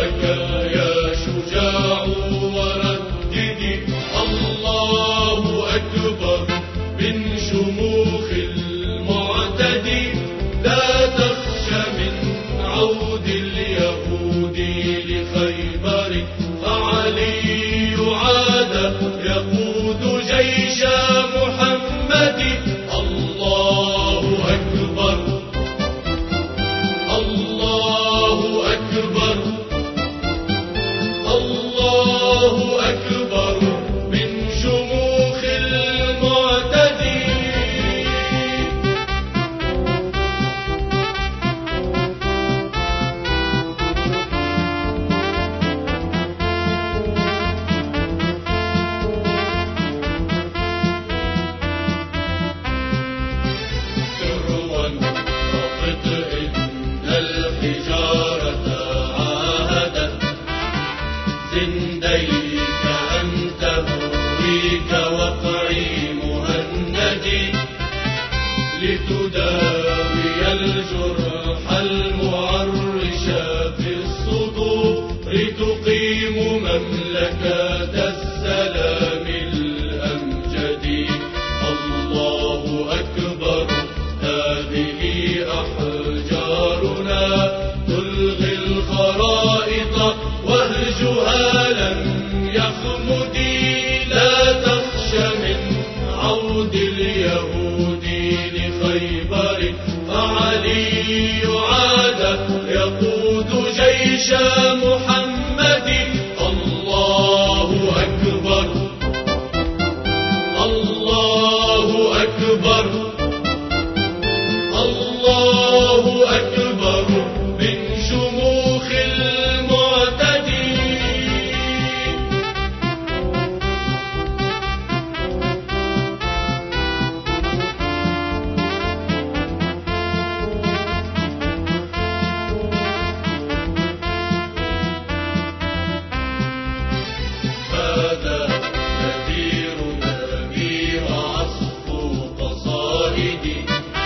لك يا شجاع ورددي الله أكبر من شموخ المعتدي لا تخش من عود اليهود لخيبر فعلي عاد يقود جيش محمد الله أكبر الله أكبر الله أكبر من شموخ المعتدي سروا وقطع الحجارة عاهدت زنديك أن تهويك وقعي مهندي لتداوي الجرح المعرش في الصدور تقيم مملكة السلام الأمجد الله أكبر هذه أحجارنا تلغي الخرائط وهجها لم يخمدي لا تخش من عود اليهود لخيبر فعلي عاد يقود جيش محمد الله أكبر الله أكبر الله أكبر من شموخ المعتدي هذا نذير نذير عصف قصائدي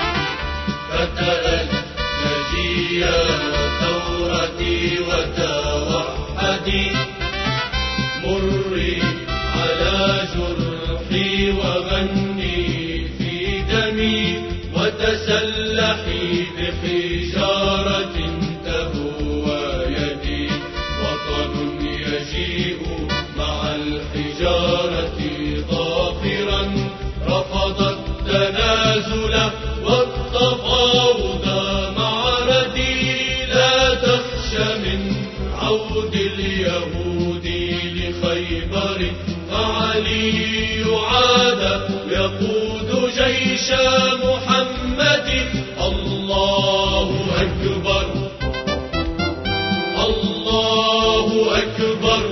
فتأت نجيا ثورتي وتوحدي مري على جرحي وغني في دمي وتسلحي بحجارة تهوى يدي وطن يجيء مع الحجارة ظافرا رفض التنازل والتفاوض مع ردي لا تخش من عود اليهود لخيبر فعلي عاد يقود جيش محمد الله أكبر الله أكبر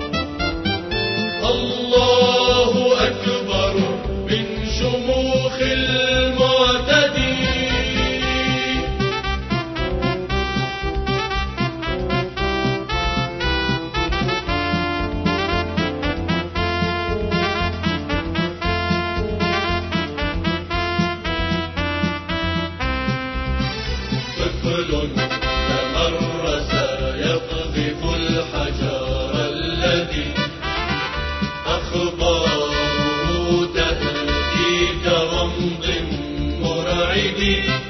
الله أكبر من شموخ المعتدي طفل تمرس يقذف الحجر الذي أخباره تأتي كرمض مرعد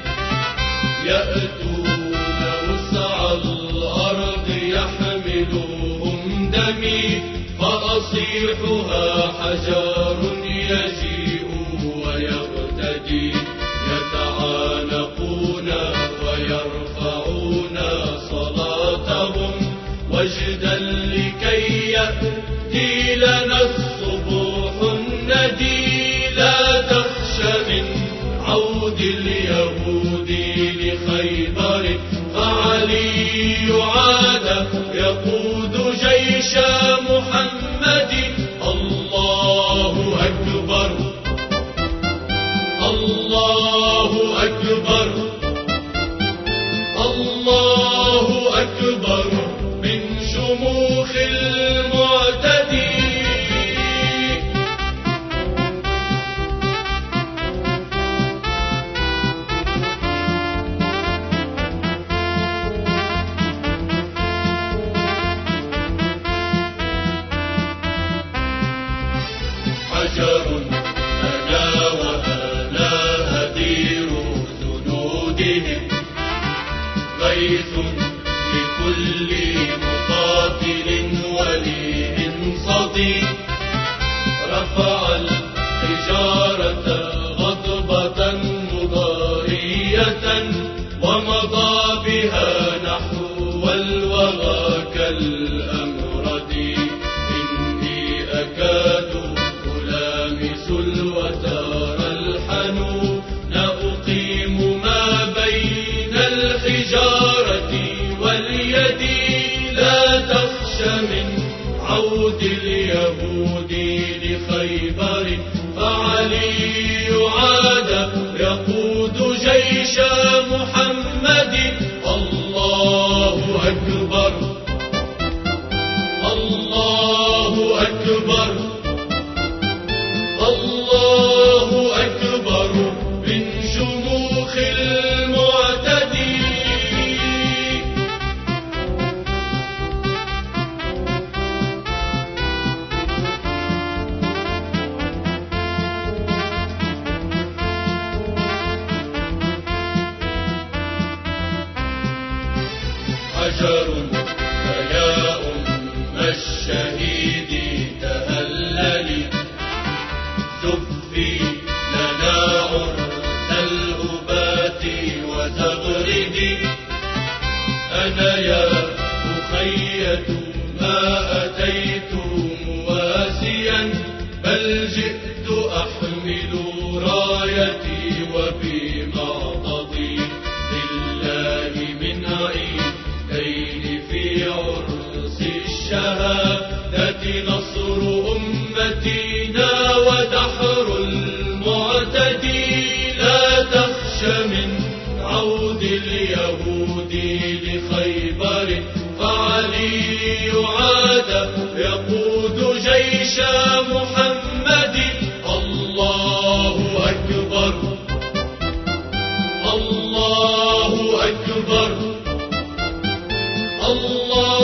يأتون وسع الأرض يحملهم دمي فأصيحها حجر يجيء ويغتدي يتعانقون ويرفعون صلاتهم وجدا لكي يأتي لنا الصبوح الندي لا تخش من عود اليهود لخيبر فعلي عاد يقود جيش محمد الله أكبر الله أكبر الله أكبر من شموخ المعتدي الأمرد إني أكاد ألامس الوتر الحنون أقيم ما بين الحجارة واليد لا تخش من عود اليهود لخيبر فعلي عاد يقود جيش محمد الله أكبر الله أكبر الله أكبر من شموخ المعتدي حجر فيا أم الشهيد تهللي زفي لنا عرس الأبات وتغردي أنا يا أخية ما أتيت مواسيا بل جئت أحمل رايتي وبمعضدي لله من عيدين في عرس الشهادة نصر أمتنا ودحر المعتدي لا تخش من عود اليهود لخيبر فعلي عاد يقود جيش محمد الله أكبر الله أكبر الله